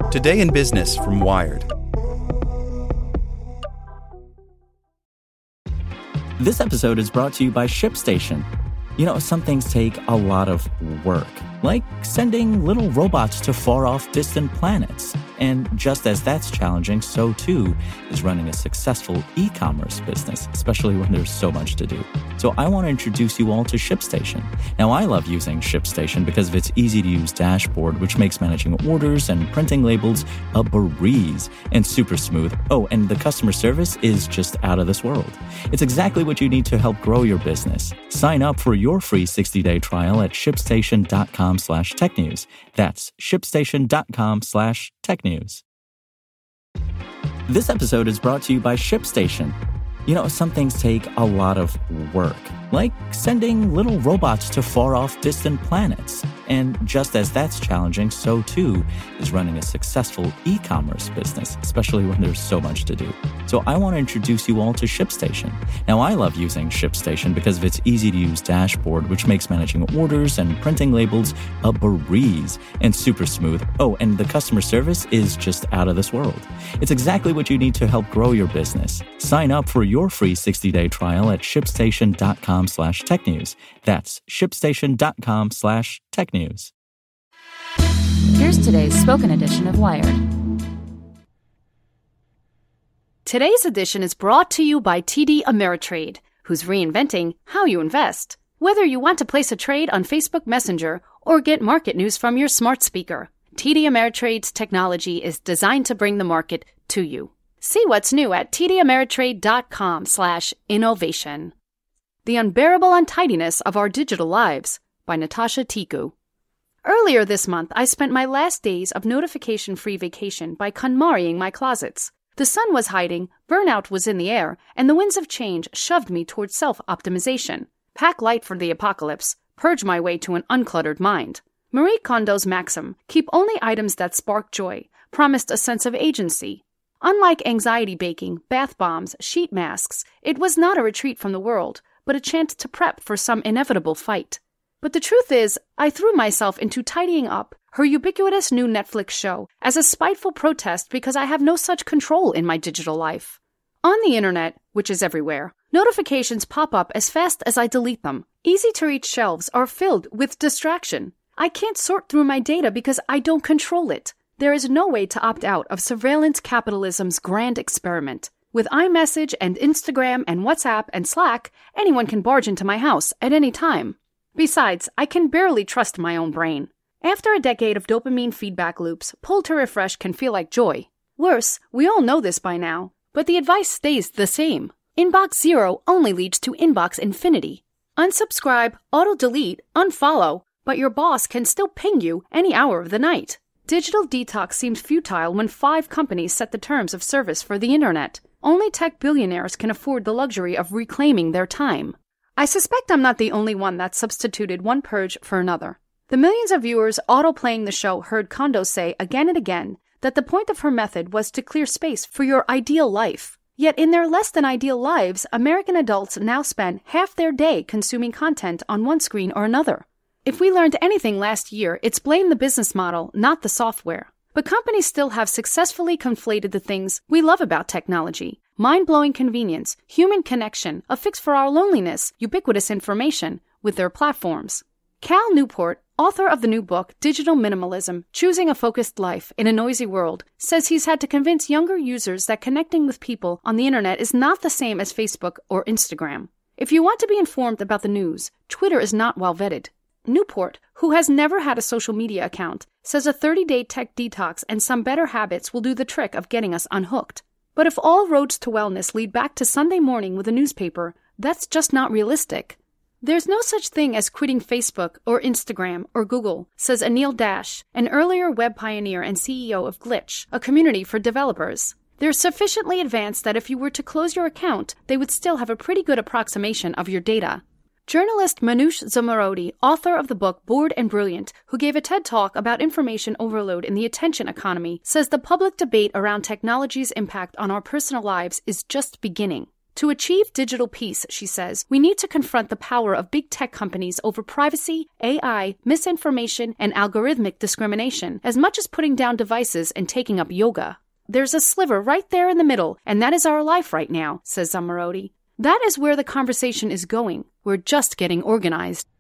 Today in Business from Wired. This episode is brought to you by ShipStation. You know, some things take a lot of work, like sending little robots to far-off distant planets. And just as that's challenging, so too is running a successful e-commerce business, especially when there's so much to do. So I want to introduce you all to ShipStation. Now, I love using ShipStation because of its easy-to-use dashboard, which makes managing orders and printing labels a breeze and super smooth. Oh, and the customer service is just out of this world. It's exactly what you need to help grow your business. Sign up for your free 60-day trial at shipstation.com/technews. That's shipstation.com/technews. This episode is brought to you by ShipStation. You know, some things take a lot of work, like sending little robots to far-off distant planets. And just as that's challenging, so too is running a successful e-commerce business, especially when there's so much to do. So I want to introduce you all to ShipStation. Now, I love using ShipStation because of its easy-to-use dashboard, which makes managing orders and printing labels a breeze and super smooth. Oh, and the customer service is just out of this world. It's exactly what you need to help grow your business. Sign up for your free 60-day trial at shipstation.com/technews. That's shipstation.com/technews. Here's today's spoken edition of Wired. Today's edition is brought to you by TD Ameritrade, who's reinventing how you invest. Whether you want to place a trade on Facebook Messenger or get market news from your smart speaker, TD Ameritrade's technology is designed to bring the market to you. See what's new at tdameritrade.com/innovation. The Unbearable Untidiness of Our Digital Lives by Natasha Tiku. Earlier this month, I spent my last days of notification-free vacation by KonMariing my closets. The sun was hiding, burnout was in the air, and the winds of change shoved me towards self-optimization. Pack light for the apocalypse, purge my way to an uncluttered mind. Marie Kondo's maxim, keep only items that spark joy, promised a sense of agency. Unlike anxiety baking, bath bombs, sheet masks, it was not a retreat from the world, but a chance to prep for some inevitable fight. But the truth is, I threw myself into tidying up, her ubiquitous new Netflix show, as a spiteful protest because I have no such control in my digital life. On the internet, which is everywhere, notifications pop up as fast as I delete them. Easy-to-reach shelves are filled with distraction. I can't sort through my data because I don't control it. There is no way to opt out of surveillance capitalism's grand experiment. With iMessage and Instagram and WhatsApp and Slack, anyone can barge into my house at any time. Besides, I can barely trust my own brain. After a decade of dopamine feedback loops, pull to refresh can feel like joy. Worse, we all know this by now, but the advice stays the same. Inbox zero only leads to inbox infinity. Unsubscribe, auto-delete, unfollow, but your boss can still ping you any hour of the night. Digital detox seemed futile when 5 companies set the terms of service for the internet. Only tech billionaires can afford the luxury of reclaiming their time. I suspect I'm not the only one that substituted one purge for another. The millions of viewers auto-playing the show heard Kondo say again and again that the point of her method was to clear space for your ideal life. Yet in their less-than-ideal lives, American adults now spend half their day consuming content on one screen or another. If we learned anything last year, it's blame the business model, not the software. But companies still have successfully conflated the things we love about technology. Mind-blowing convenience, human connection, a fix for our loneliness, ubiquitous information, with their platforms. Cal Newport, author of the new book, Digital Minimalism, Choosing a Focused Life in a Noisy World, says he's had to convince younger users that connecting with people on the internet is not the same as Facebook or Instagram. If you want to be informed about the news, Twitter is not well vetted. Newport, who has never had a social media account, says a 30-day tech detox and some better habits will do the trick of getting us unhooked. But if all roads to wellness lead back to Sunday morning with a newspaper, that's just not realistic. There's no such thing as quitting Facebook or Instagram or Google, says Anil Dash, an earlier web pioneer and CEO of Glitch, a community for developers. They're sufficiently advanced that if you were to close your account, they would still have a pretty good approximation of your data. Journalist Manoush Zomorodi, author of the book Bored and Brilliant, who gave a TED Talk about information overload in the attention economy, says the public debate around technology's impact on our personal lives is just beginning. To achieve digital peace, she says, we need to confront the power of big tech companies over privacy, AI, misinformation, and algorithmic discrimination, as much as putting down devices and taking up yoga. There's a sliver right there in the middle, and that is our life right now, says Zomorodi. That is where the conversation is going. We're just getting organized.